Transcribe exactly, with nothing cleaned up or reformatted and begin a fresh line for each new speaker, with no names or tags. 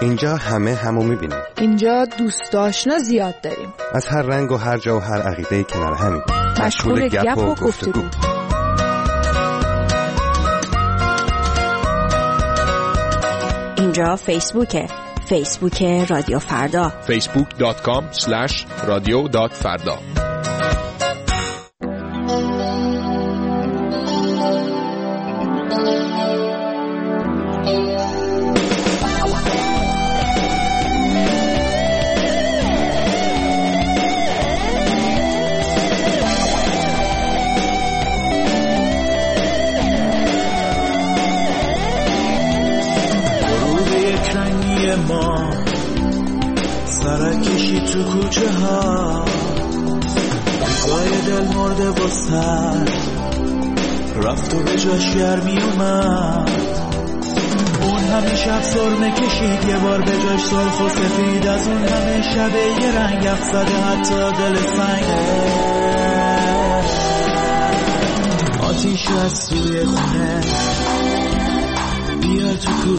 اینجا همه همو میبینیم.
اینجا دوست آشنا زیاد داریم.
از هر رنگ و هر جا و هر عقیده کنار همیم.
مشغول گپ و گفتگو.
اینجا فیسبوکه. فیسبوک رادیو فردا.
فیسبوک دات کام اسلش رادیو دات فردا.
سرکشی تو کوچه ها روزای دل مرده با سر رفت و به جاش گرمی اومد. اون همه شب سرمه کشید یه بار به جاش سرخ و سفید. از اون همه شب یه رنگ افزده حتی دل سنگه. آتیش از سوی خونه بیار تو